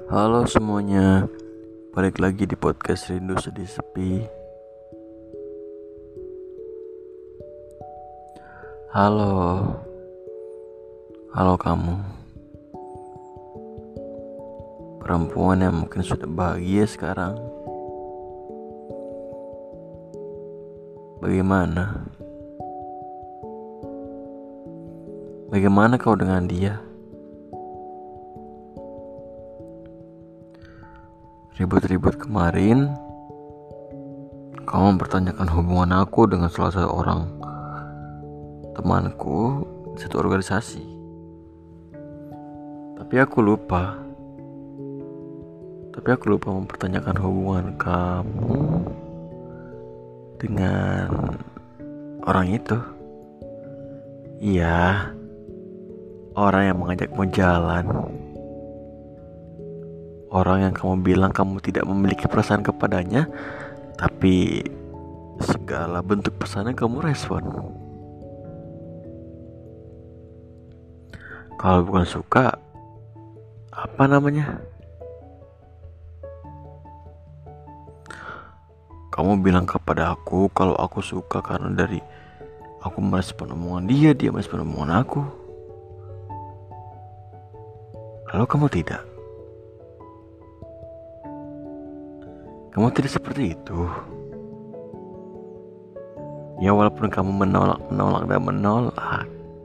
Halo semuanya, balik lagi di podcast Rindu Sedih Sepi. Halo kamu, perempuan yang mungkin sudah bahagia sekarang. Bagaimana kau dengan dia? Ribut-ribut kemarin, kau mempertanyakan hubungan aku dengan salah satu orang temanku di satu organisasi. Tapi aku lupa mempertanyakan hubungan kamu dengan orang itu. Iya, orang yang mengajakmu jalan. Orang yang kamu bilang kamu tidak memiliki perasaan kepadanya, tapi segala bentuk pesannya kamu respon. Kalau bukan suka, apa namanya? Kamu bilang kepada aku kalau aku suka karena dari aku merespon omongan dia merespon omongan aku. Lalu kamu tidak seperti itu. Ya walaupun kamu menolak,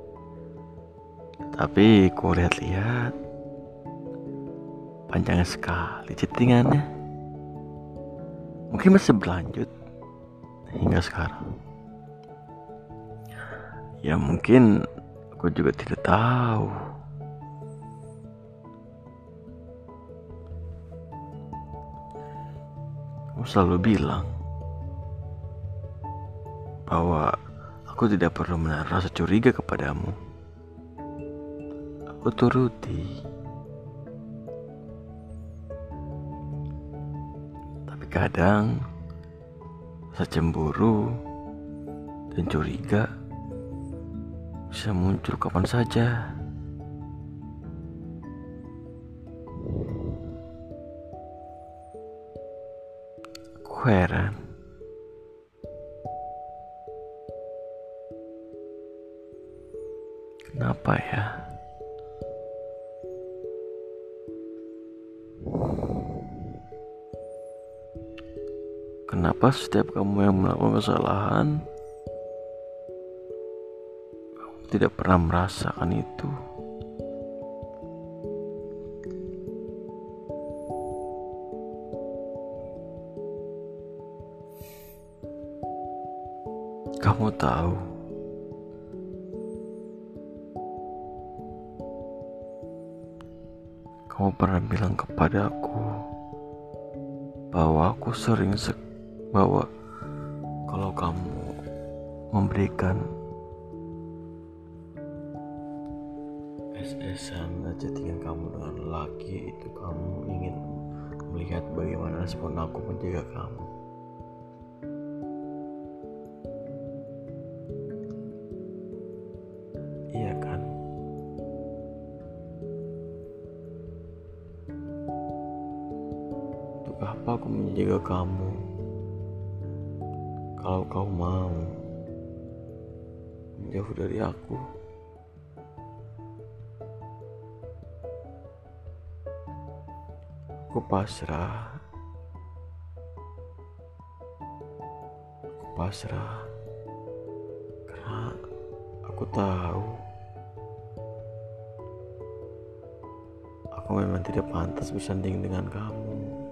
tapi ku lihat-lihat panjang sekali chattingannya. Mungkin masih berlanjut hingga sekarang. Ya mungkin aku juga tidak tahu. Kamu selalu bilang bahwa aku tidak perlu menaruh rasa curiga kepadamu. Aku turuti. Tapi kadang rasa cemburu dan curiga bisa muncul kapan saja. Aku heran. Kenapa ya? Kenapa setiap kamu yang melakukan kesalahan, kamu tidak pernah merasakan itu? Kamu tahu, kamu pernah bilang kepadaku bahwa aku sering bahwa kalau kamu memberikan SMS-an chattingan kamu dengan lelaki itu, kamu ingin melihat bagaimana respon aku menjaga kamu. Iya kan? Untuk apa aku menjaga kamu kalau kau mau menjauh dari aku? Aku pasrah karena aku tahu aku memang tidak pantas bersanding dengan kamu.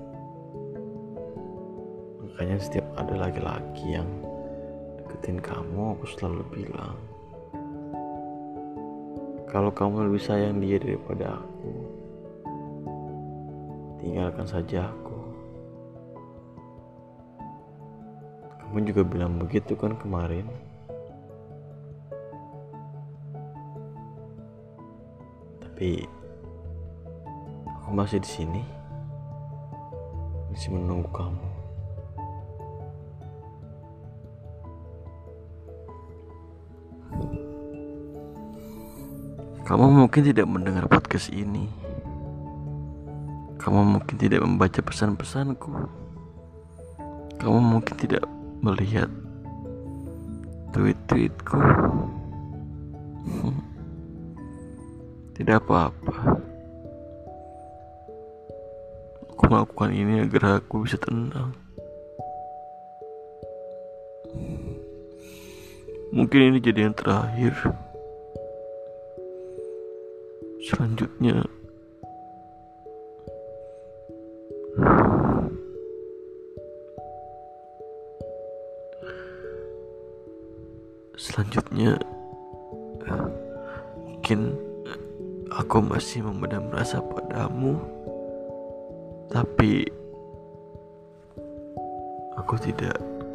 Makanya setiap ada laki-laki yang deketin kamu, aku selalu bilang kalau kamu lebih sayang dia daripada aku, tinggalkan saja aku. Kamu juga bilang begitu kan kemarin. Tapi aku masih di sini, masih menunggu kamu. Kamu mungkin tidak mendengar podcast ini. Kamu mungkin tidak membaca pesan-pesanku. Kamu mungkin tidak melihat tweet-tweetku. Tidak apa-apa. Aku melakukan ini agar aku bisa tenang. Mungkin ini jadi yang terakhir. Selanjutnya mungkin aku masih memendam rasa padamu, tapi aku tidak.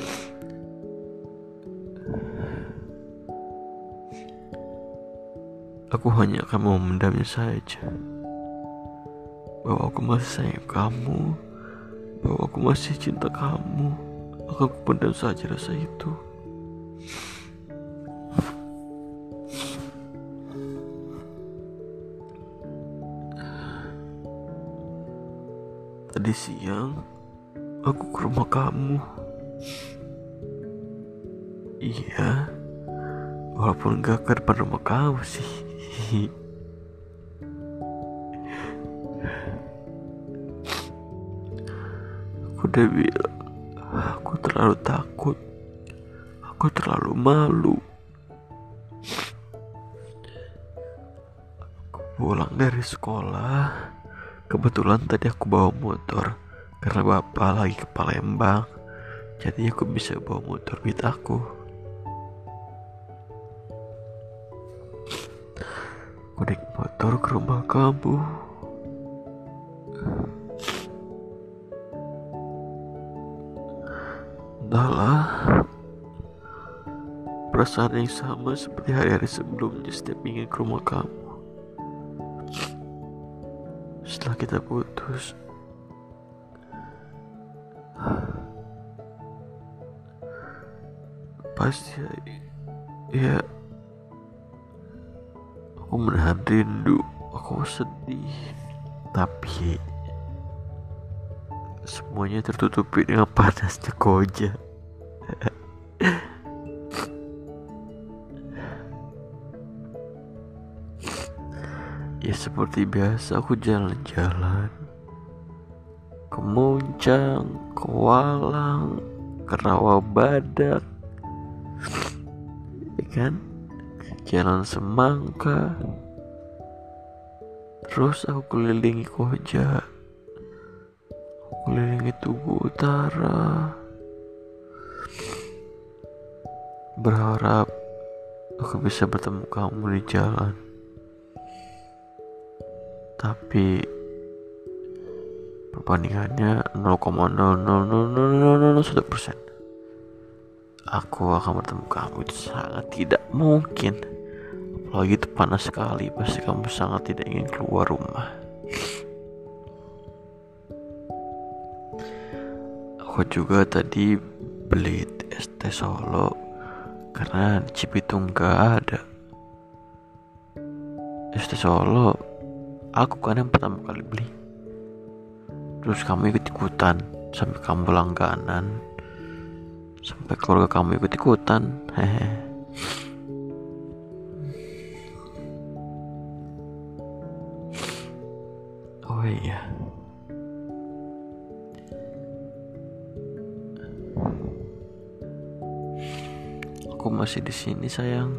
Aku hanya akan memendamnya saja, bahwa aku masih sayang kamu, bahwa aku masih cinta kamu. Aku pendam saja rasa itu. Tadi siang aku ke rumah kamu. Iya, walaupun gak ke depan rumah kamu sih. Aku udah bilang, aku terlalu takut, aku terlalu malu. Aku pulang dari sekolah, kebetulan tadi aku bawa motor karena bapak lagi ke Palembang, jadi aku bisa bawa motor beat aku. Aku naik motor ke rumah kamu. Entahlah, perasaan yang sama seperti hari-hari sebelumnya setiap ingin ke rumah kamu. Setelah kita putus, pasti ya aku menahan rindu, aku sedih, tapi semuanya tertutupi dengan panasnya koja. Ya seperti biasa aku jalan-jalan ke Muncang, ke Walang, ke Rawabadak, ya kan? Jalan Semangka. Terus aku kelilingi Koja, kelilingi Tugu Utara, berharap aku bisa bertemu kamu di jalan. Tapi perbandingannya 0,0000001%. Aku akan bertemu kamu itu sangat tidak mungkin. Apalagi itu panas sekali, pasti kamu sangat tidak ingin keluar rumah. Aku juga tadi beli es teh Solo karena di Cibitung gak ada es teh Solo. Aku kan yang pertama kali beli, terus kamu ikut-ikutan, sampai kamu langganan, sampai keluarga kamu ikut-ikutan. Hehe. Oh iya, aku masih di sini sayang.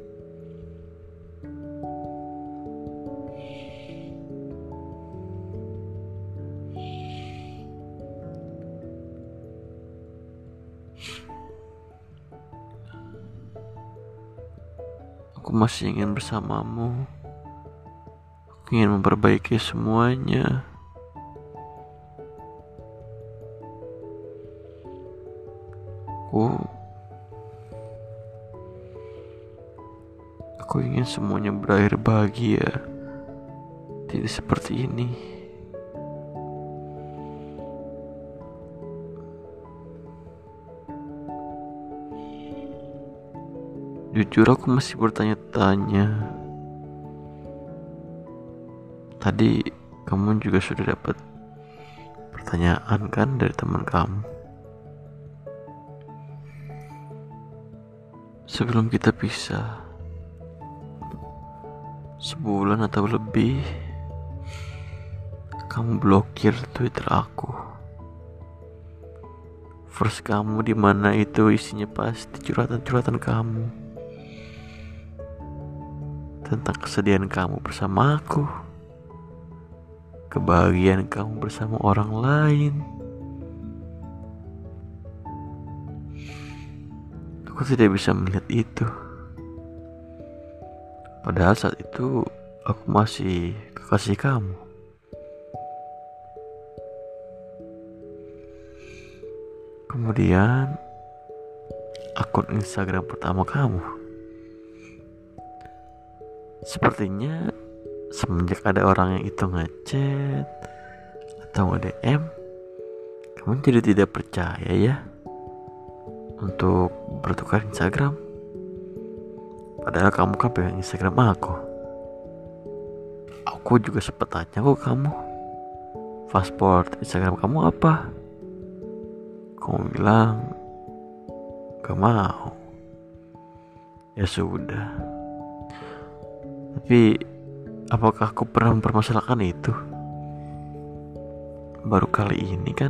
Aku masih ingin bersamamu. Aku ingin memperbaiki semuanya. Aku ingin semuanya berakhir bahagia, tidak seperti ini. Jujur aku masih bertanya-tanya. Tadi kamu juga sudah dapat pertanyaan kan dari teman kamu. Sebelum kita pisah, sebulan atau lebih, kamu blokir Twitter aku. First kamu di mana itu isinya pasti curhatan-curhatan kamu tentang kesedihan kamu bersama aku, kebahagiaan kamu bersama orang lain. Aku tidak bisa melihat itu. Padahal saat itu aku masih kekasih kamu. Kemudian akun Instagram pertama kamu. Sepertinya semenjak ada orang yang itu ngechat atau nge-DM, kamu jadi tidak percaya ya untuk bertukar Instagram. Padahal kamu kan pegang Instagram aku. Aku juga sempat tanya kok kamu, password Instagram kamu apa? Kamu bilang gak mau. Ya sudah. Tapi apakah aku pernah mempermasalahkan itu? Baru kali ini kan.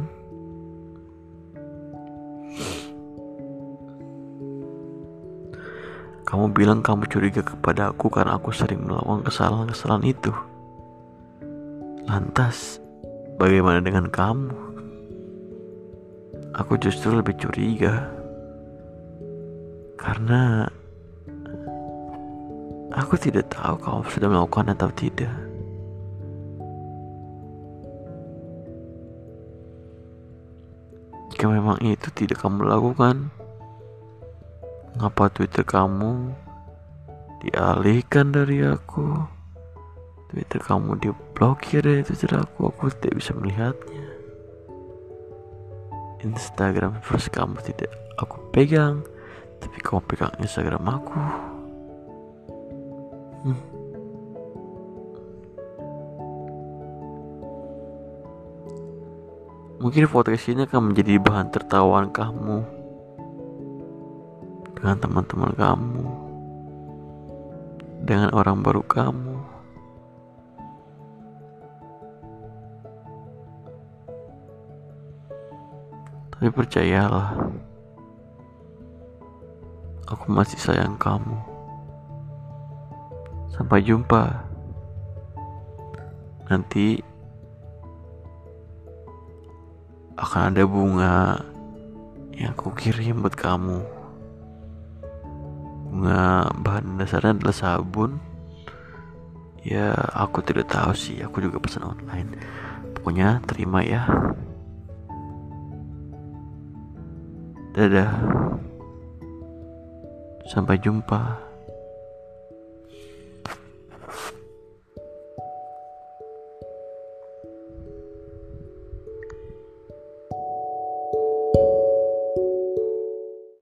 Kamu bilang kamu curiga kepada aku karena aku sering melakukan kesalahan-kesalahan itu. Lantas, bagaimana dengan kamu? Aku justru lebih curiga karena aku tidak tahu kamu sudah melakukan atau tidak. Jika memang itu tidak kamu lakukan, ngapa Twitter kamu dialihkan dari aku? Twitter kamu diblokir dari Twitter aku tidak bisa melihatnya. Instagram first kamu tidak aku pegang, tapi kamu pegang Instagram aku. Mungkin podcast ini akan menjadi bahan tertawaan kamu dengan teman-teman kamu, dengan orang baru kamu. Tapi percayalah, aku masih sayang kamu. Sampai jumpa. Nanti akan ada bunga yang aku kirim buat kamu. Bunga bahan dasarnya adalah sabun. Ya aku tidak tahu sih, aku juga pesan online. Pokoknya terima ya. Dadah. Sampai jumpa.